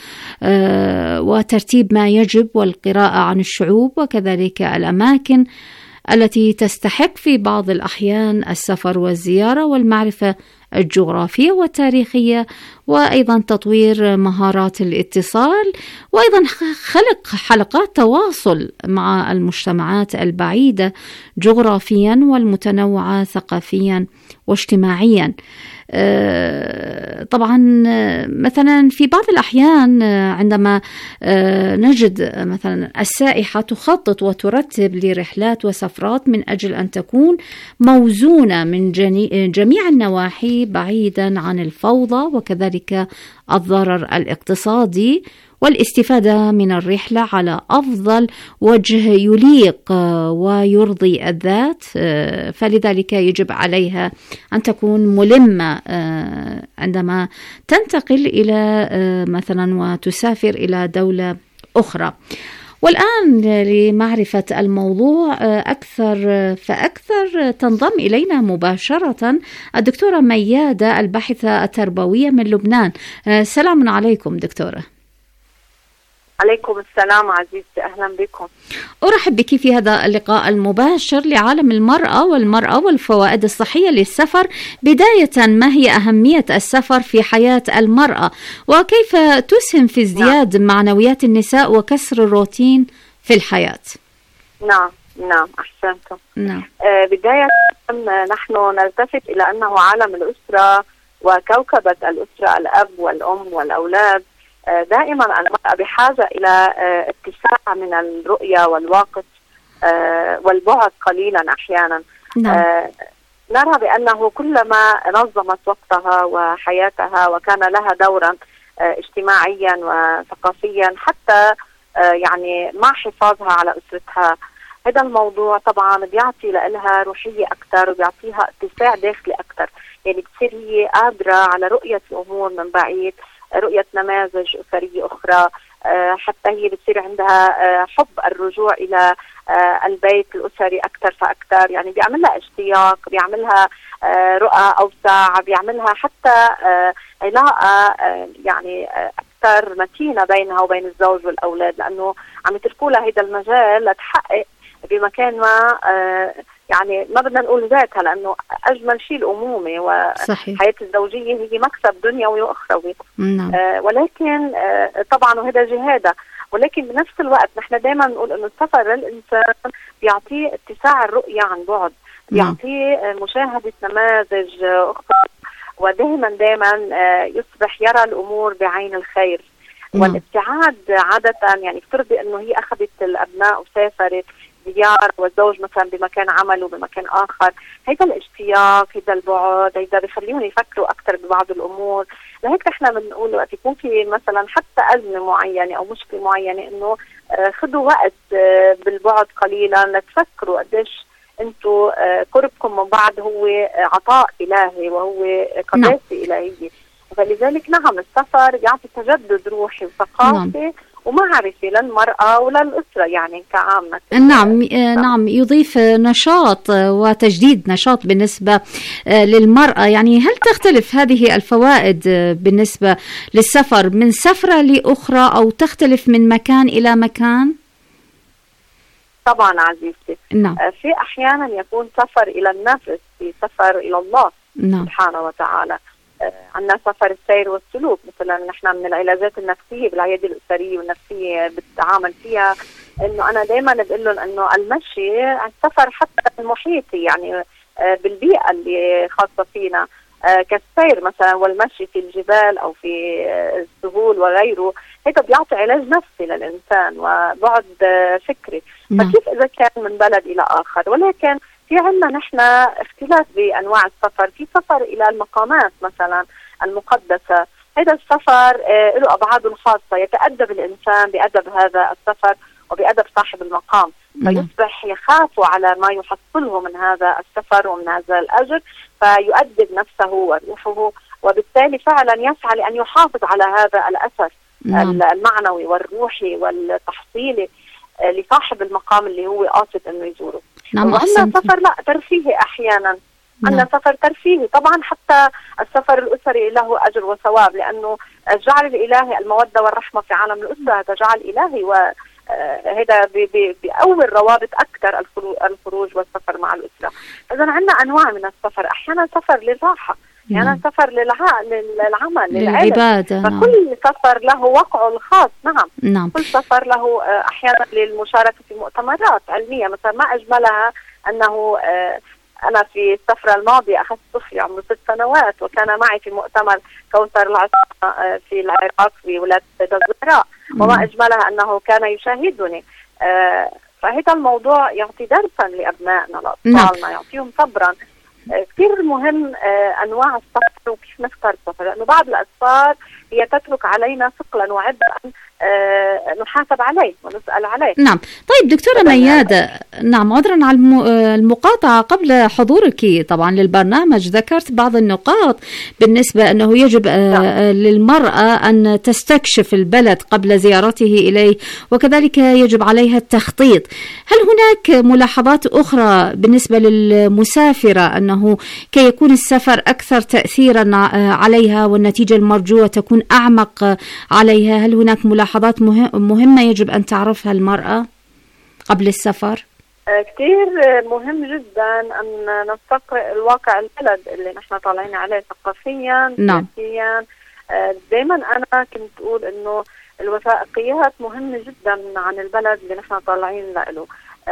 Speaker 8: وترتيب ما يجب، والقراءة عن الشعوب وكذلك الأماكن التي تستحق في بعض الأحيان السفر والزيارة، والمعرفة الجغرافية والتاريخية، وأيضا تطوير مهارات الاتصال، وأيضا خلق حلقات تواصل مع المجتمعات البعيدة جغرافيا والمتنوعة ثقافيا واجتماعيا. طبعا مثلا في بعض الأحيان عندما نجد مثلا السائحة تخطط وترتب لرحلات وسفرات من أجل أن تكون موزونة من جميع النواحي بعيدا عن الفوضى وكذلك الضرر الاقتصادي، والاستفادة من الرحلة على أفضل وجه يليق ويرضي الذات، فلذلك يجب عليها أن تكون ملمة عندما تنتقل إلى مثلا وتسافر إلى دولة أخرى. والآن لمعرفة الموضوع أكثر فأكثر تنضم إلينا مباشرة الدكتورة ميادة الباحثة التربوية من لبنان. سلام عليكم دكتورة.
Speaker 14: عليكم السلام عزيزتي، أهلا بكم.
Speaker 8: أرحب بك في هذا اللقاء المباشر لعالم المرأة والمرأة والفوائد الصحية للسفر. بداية، ما هي أهمية السفر في حياة المرأة، وكيف تسهم في ازدياد نعم. معنويات النساء وكسر الروتين في الحياة؟
Speaker 14: نعم نعم أحسنتم.
Speaker 8: نعم.
Speaker 14: آه بداية نحن نلتفت إلى أنه عالم الأسرة وكوكبة الأسرة، الأب والأم والأولاد، دائما المرأة بحاجة إلى اتساع من الرؤية والوقت والبعد قليلا أحيانا. نعم. نرى بأنه كلما نظمت وقتها وحياتها وكان لها دورا اجتماعيا وثقافيا حتى يعني مع حفاظها على أسرتها، هذا الموضوع طبعا بيعطي لها روحية أكثر وبيعطيها اتساع داخلي أكثر، يعني بتصير هي قادرة على رؤية الأمور من بعيد، رؤية نماذج أسرية أخرى، حتى هي بتصير عندها حب الرجوع إلى البيت الأسري أكثر فأكثر، يعني بيعملها اشتياق، بيعملها رؤى أوسع، بيعملها حتى علاقة يعني أكثر متينة بينها وبين الزوج والأولاد، لأنه عم يتركوا لها هذا المجال لتحقق بمكان ما يعني ما بدنا نقول ذاتها، لأنه أجمل شيء الأمومة وحياة الزوجية هي مكسب دنيوي وأخروي. آه ولكن آه طبعا وهذا جهادة، ولكن بنفس الوقت نحن دائما نقول إنه السفر للإنسان بيعطيه اتساع الرؤية عن بعد، بيعطيه مشاهدة نماذج أخرى، ودائما دائما آه يصبح يرى الأمور بعين الخير. والابتعاد عادة يعني افترضي انه هي اخذت الابناء وسافرت ديار والزوج مثلا بمكان عمله بمكان اخر، هيدا الاشتياق هيدا البعد هيدا بخليهم يفكروا اكثر ببعض الامور. لهيك احنا بنقول وقت يكون في مثلا حتى ازمه معينه او مشكله معينه انه خذوا وقت بالبعد قليلا لتفكروا قديش انتم قربكم من بعض هو عطاء الهي وهو قداسه الهيه. فلذلك نعم السفر بيعطي تجدد روحي وثقافي نعم. ومعرفة للمرأة وللأسرة يعني كعامة.
Speaker 15: نعم نعم يضيف نشاط وتجديد نشاط بالنسبة للمرأة. يعني هل تختلف هذه الفوائد بالنسبة للسفر من سفرة لأخرى أو تختلف من مكان إلى مكان؟
Speaker 14: طبعا عزيزتي
Speaker 15: نعم.
Speaker 14: في أحيانا يكون سفر إلى النفس، في سفر إلى الله
Speaker 15: نعم.
Speaker 14: سبحانه وتعالى. عندنا سفر السير والسلوك، مثلا نحن من العلاجات النفسيه بالعياده الاسريه والنفسيه بتتعامل فيها انه انا دائما بقول لهم انه المشي السفر حتى المحيطي يعني بالبيئه اللي خاصه فينا كالسير مثلا والمشي في الجبال او في السهول وغيره، هيك بيعطي علاج نفسي للانسان وبعد فكري. فكيف اذا كان من بلد الى اخر؟ ولكن في عندنا نحن اختلاف بانواع السفر، في سفر الى المقامات مثلا المقدسه، هذا السفر اه له ابعاده الخاصه، يتادب الانسان بادب هذا السفر وبادب صاحب المقام، فيصبح يخاف على ما يحصله من هذا السفر ومن هذا الاجر، فيؤدب نفسه وروحه، وبالتالي فعلا يسعى لان يحافظ على هذا الاثر نعم. المعنوي والروحي والتحصيلي لصاحب المقام اللي هو قاصد انه يزوره.
Speaker 15: نعم.
Speaker 14: وعندنا سفر لا ترفيهي احيانا، عندنا نعم. سفر ترفيهي طبعا، حتى السفر الاسري له اجر وثواب، لانه الجعل الالهي الموده والرحمه في عالم الاسره هذا جعل الهي، وهذا بأول روابط اكثر الخروج والسفر مع الاسره. اذا عندنا انواع من السفر، احيانا سفر للراحه، يعني نعم. سفر للع... للعمل
Speaker 15: للعبادة،
Speaker 14: فكل نعم. سفر له وقعه الخاص نعم.
Speaker 15: نعم
Speaker 14: كل سفر له احيانا للمشاركه في مؤتمرات علميه، مثلا ما اجملها انه انا في السفره الماضيه اخذت طفلي عمره ست سنوات وكان معي في مؤتمر كوثر العصا في العراق في ولايه الزهراء، وما اجملها انه كان يشاهدني. فهذا الموضوع يعطي درسا لابنائنا لاطفالنا نعم. يعطيهم صبرا. كثير مهم انواع السفر وكيف نختار السفر، لانه بعض الاسفار هي تترك علينا ثقلا وعبئا نحاسب عليه ونسال عليه.
Speaker 15: نعم. طيب دكتوره ميادة، نعم عذرا على المقاطعه، قبل حضورك طبعا للبرنامج ذكرت بعض النقاط بالنسبه انه يجب نعم. للمراه ان تستكشف البلد قبل زيارته اليه، وكذلك يجب عليها التخطيط. هل هناك ملاحظات اخرى بالنسبه للمسافره انه كي يكون السفر اكثر تاثيرا عليها والنتيجه المرجوه تكون اعمق عليها؟ هل هناك ملاحظات مهمة يجب أن تعرفها المرأة قبل السفر؟
Speaker 14: كثير مهم جدا أن نستقرأ الواقع البلد اللي نحن طالعين عليه ثقافيا
Speaker 15: نعم.
Speaker 14: سياسيا. دايما أنا كنت أقول إنه الوثائقيات مهمة جدا عن البلد اللي نحن طالعين له،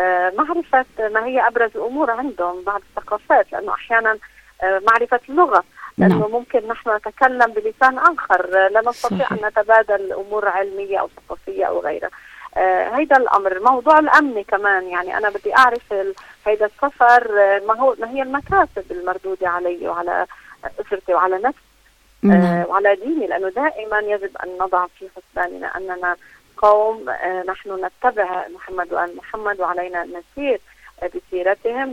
Speaker 14: معرفة ما هي أبرز الأمور عندهم بعض الثقافات، لأنه أحيانا معرفة اللغة، لأنه نعم. ممكن نحن نتكلم بلسان آخر لا نستطيع صحيح. أن نتبادل أمور علمية أو ثقافية أو غيرها. آه هيدا الأمر. موضوع الأمن كمان، يعني أنا بدي أعرف هيدا السفر ما هو ما هي المكاسب المردودة علي وعلى أسرتي وعلى نفسي آه وعلى ديني، لأنه دائما يجب أن نضع في حسباننا أننا قوم آه نحن نتبع محمد وآل محمد، وعلينا أن نسير بسيرتهم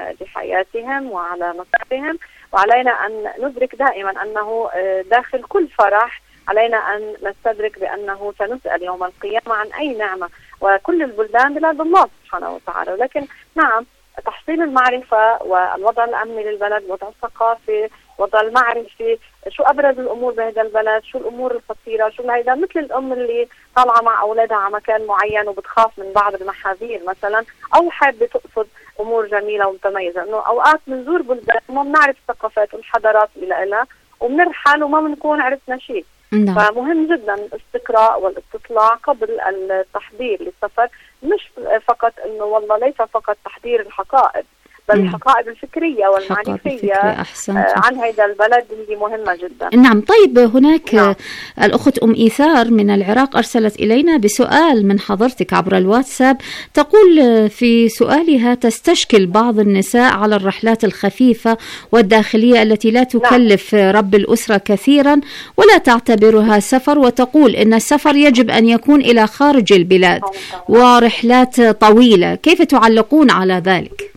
Speaker 14: وبحياتهم وعلى مسارهم، وعلينا أن ندرك دائما أنه داخل كل فرح علينا أن نستدرك بأنه سنسأل يوم القيامة عن أي نعمة، وكل البلدان بلاد الله سبحانه وتعالى. ولكن نعم تحصيل المعرفة والوضع الأمني للبلد، الوضع الثقافي، الوضع المعرفي، شو أبرز الأمور بهذا البلد، شو الأمور الخطيرة، شو هيدا، مثل الأم اللي طالعة مع أولادها على مكان معين وبتخاف من بعض المحاذير مثلا، أو حابة تقصد أمور جميلة ومتميزة، إنه أوقات بنزور بلدان وما بنعرف الثقافات والحضارات اللي لها وبنرحل وما بنكون عرفنا شيء.
Speaker 15: نعم.
Speaker 14: فمهم جدا الاستقراء والاستطلاع قبل التحضير للسفر، مش فقط انه والله ليس فقط تحضير الحقائب، بل الحقائب الفكرية والمعرفية آه عن هذا البلد اللي مهمة جدا.
Speaker 15: نعم. طيب هناك نعم. الأخت أم إيثار من العراق أرسلت إلينا بسؤال من حضرتك عبر الواتساب، تقول في سؤالها: تستشكل بعض النساء على الرحلات الخفيفة والداخلية التي لا تكلف نعم. رب الأسرة كثيرا ولا تعتبرها سفر، وتقول إن السفر يجب أن يكون إلى خارج البلاد ورحلات طويلة، كيف تعلقون على ذلك؟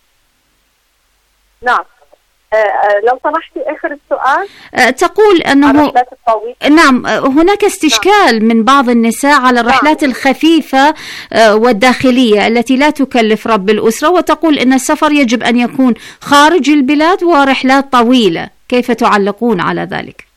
Speaker 14: نعم. أه لو سمحتي آخر السؤال.
Speaker 15: أه تقول أنه نعم هناك استشكال نعم. من بعض النساء على الرحلات نعم. الخفيفة أه والداخلية التي لا تكلف رب الأسرة، وتقول أن السفر يجب أن يكون خارج البلاد ورحلات طويلة، كيف تعلقون على ذلك؟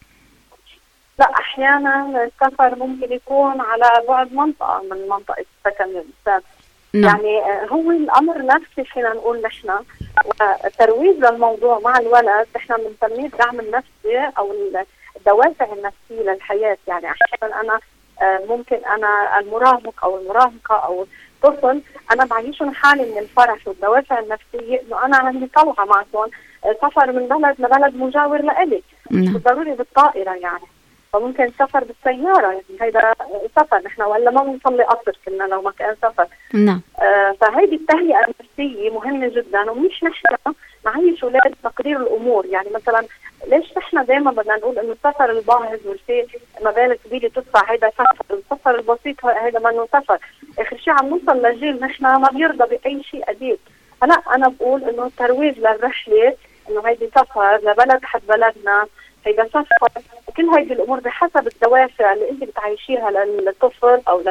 Speaker 14: لا، أحيانا السفر ممكن يكون على بعد منطقة من منطقة سكن الإنسان. نعم. يعني هو الأمر نفسي فينا نقول نحن، وترويج للموضوع مع الولد احنا بنسميه الدعم النفسي أو الدوافع النفسية للحياة. يعني أحيانا أنا ممكن أنا المراهق أو المراهقة أو الطفل أنا بعيشهم حالي من الفرح والدوافع النفسية إنه أنا عندي طلعة معكم، سفر من بلد لبلد مجاور لإلي، مش ضروري بالطائرة يعني، فممكن سفر بالسيارة، يعني هيدا سفر نحن، ولا ما بنصلي قطر كنا لو ما كان سفر.
Speaker 15: نعم.
Speaker 14: آه فهيدي التهيئة النفسية مهمة جدا، ومش نحن نعيش أولاد تقدير الأمور. يعني مثلا ليش نحن دائما بدنا نقول إنه السفر الباهظ والشيء مبالغ كبيرة تدفع هيدا سفر، السفر البسيط هيدا منه سفر. آخر شيء عم نوصل لجيل نحن ما بيرضى بأي شيء أديب. فلا أنا بقول إنه الترويج للرحلة إنه هيدي سفر لبلد حد بلدنا، هيدا سفر، كل هيدي الأمور بحسب الدوافع اللي أنت بتعيشيها للطفل أو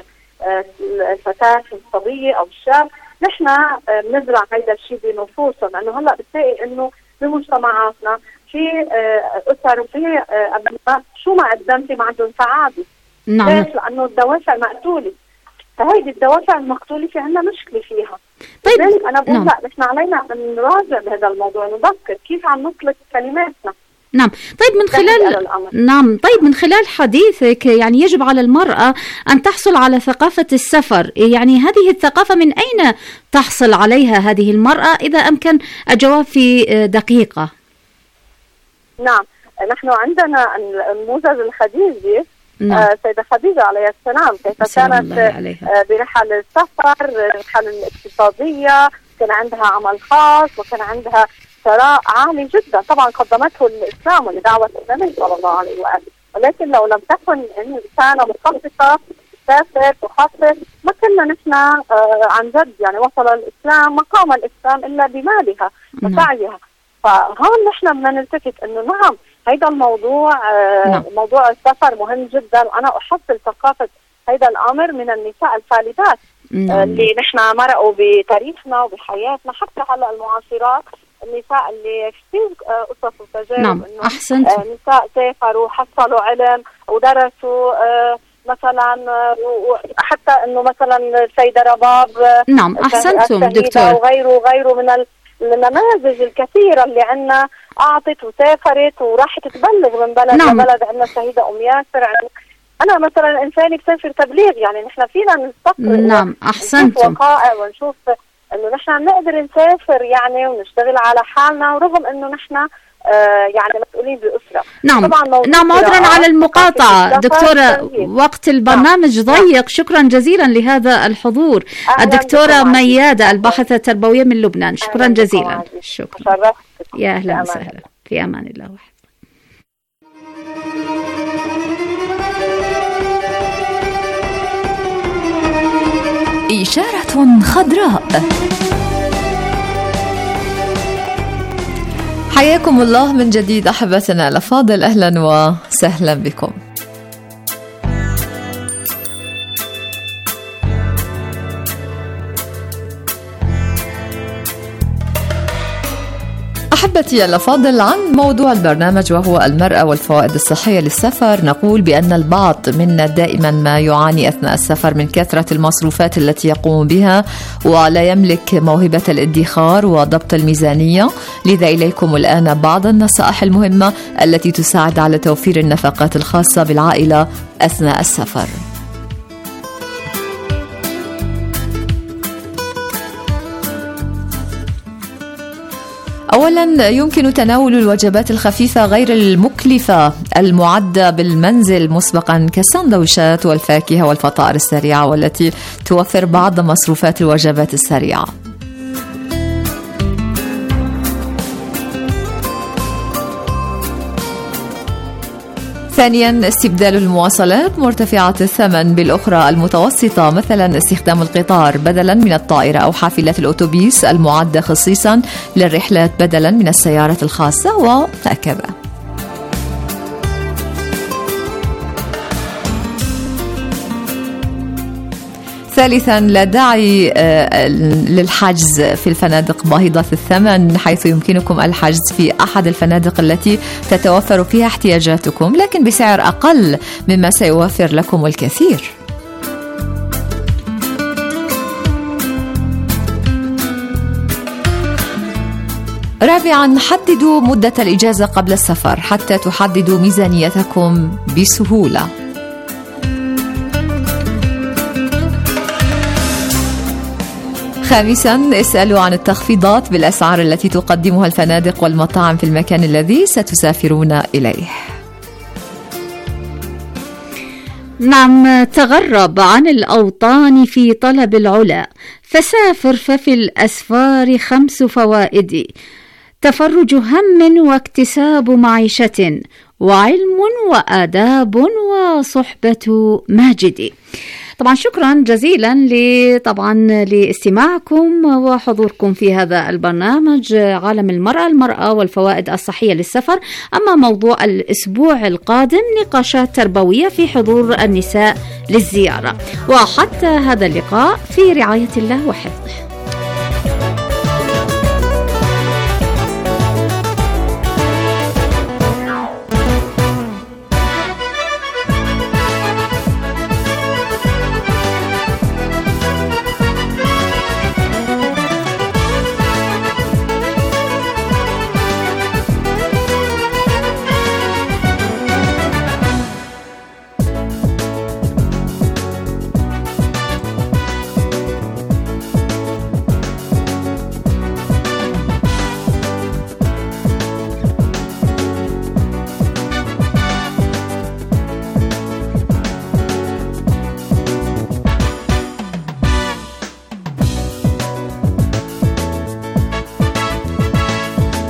Speaker 14: للفتاة الصبية أو الشاب. نحن بنزرع هيدا الشيء بنفوسهم، لأنه هلأ بتلاقي إنه بمجتمعاتنا في أسر وفي أبناء شو ما قدمتي ما عندهم سعادة.
Speaker 15: نعم.
Speaker 14: ليش؟ لأنه الدوافع مقتولة، فهيدي الدوافع المقتولة في عنا مشكلة فيها.
Speaker 15: طيب
Speaker 14: أنا بقول لا، نحن علينا نراجع بهذا الموضوع، نذكر كيف عم نطلق كلماتنا.
Speaker 15: نعم. طيب من خلال نعم طيب من خلال حديثك، يعني يجب على المرأة أن تحصل على ثقافة السفر، يعني هذه الثقافة من أين تحصل عليها هذه المرأة إذا أمكن الجواب في دقيقة؟
Speaker 14: نعم، نحن عندنا النموذج الخديجي. نعم. آه سيدة خديجة عليه السلام كيف كانت آه برحل السفر، الرحل الاقتصادية، كان عندها عمل خاص وكان عندها ثراء عالي جدا، طبعا قدمته الإسلام ولدعوة النبي صلى الله عليه وآله، ولكن لو لم تكن إنسانة مخصصة تسافر تخصص ما كنا نحن آه عن جد يعني وصل الإسلام مقام الإسلام إلا بمالها وسعيها. فهون نحن بدنا نلتفت إنه نعم هيدا الموضوع آه نعم. موضوع السفر مهم جدا، وأنا أحصل ثقافة هيدا الأمر من النساء الفالدات آه اللي نحن مرقوا بتاريخنا وبحياتنا، حتى هلا المعاصرات النساء اللي كثير قصص وتجارب.
Speaker 15: نعم.
Speaker 14: إنه
Speaker 15: أحسنت.
Speaker 14: آه نساء سافروا حصلوا علم ودرسوا آه مثلا، وحتى إنه مثلا السيدة رباب.
Speaker 15: نعم أحسنتم دكتور.
Speaker 14: وغيره وغيره من النماذج الكثيرة اللي عنا أعطت وسافرت وراحت تبلغ من بلد
Speaker 15: نعم.
Speaker 14: لبلد. عندنا الشهيدة أم ياسر، أنا مثلا إنساني بسافر تبليغ، يعني نحن فينا نستقر.
Speaker 15: نعم أحسنتم.
Speaker 14: نشوف وقائع ونشوف إنه نحن نقدر نسافر يعني ونشتغل على حالنا، ورغم إنه نحن آه يعني مسؤولين بأسرة.
Speaker 15: نعم نعم عذرا على المقاطعة دكتورة، وقت البرنامج ضيق. شكرا جزيلا لهذا الحضور الدكتورة ميادة الباحثة التربوية من لبنان، شكرا جزيلا. شكرا، يا أهلا وسهلا، في أمان الله وحفظه.
Speaker 9: إشارة خضراء. حياكم الله من جديد أحبتنا الأفاضل، أهلا وسهلا بكم. أحبتي الأفاضل، عن موضوع البرنامج وهو المرأة والفوائد الصحية للسفر، نقول بأن البعض منا دائما ما يعاني أثناء السفر من كثرة المصروفات التي يقوم بها ولا يملك موهبة الادخار وضبط الميزانية. لذا إليكم الآن بعض النصائح المهمة التي تساعد على توفير النفقات الخاصة بالعائلة أثناء السفر. أولا يمكن تناول الوجبات الخفيفة غير المكلفة المعدة بالمنزل مسبقا كالسندويشات والفاكهة والفطائر السريعة والتي توفر بعض مصروفات الوجبات السريعة. ثانيا استبدال المواصلات مرتفعة الثمن بالأخرى المتوسطة، مثلا استخدام القطار بدلا من الطائرة أو حافلات الأوتوبيس المعدة خصيصا للرحلات بدلا من السيارة الخاصة وهكذا. ثالثا لا داعي للحجز في الفنادق باهظة الثمن، حيث يمكنكم الحجز في أحد الفنادق التي تتوفر فيها احتياجاتكم لكن بسعر أقل مما سيوفر لكم الكثير. رابعا حددوا مدة الإجازة قبل السفر حتى تحددوا ميزانيتكم بسهولة. خامسا اسألوا عن التخفيضات بالأسعار التي تقدمها الفنادق والمطاعم في المكان الذي ستسافرون إليه.
Speaker 15: نعم، تغرب عن الأوطان في طلب العلا، فسافر ففي الأسفار خمس فوائد: تفرج هم واكتساب معيشة وعلم وآداب وصحبة ماجد. طبعا شكرا جزيلا طبعا لاستماعكم وحضوركم في هذا البرنامج عالم المرأة المرأة والفوائد الصحية للسفر. أما موضوع الأسبوع القادم نقاشات تربوية في حضور النساء للزيارة. وحتى هذا اللقاء في رعاية الله وحفظه.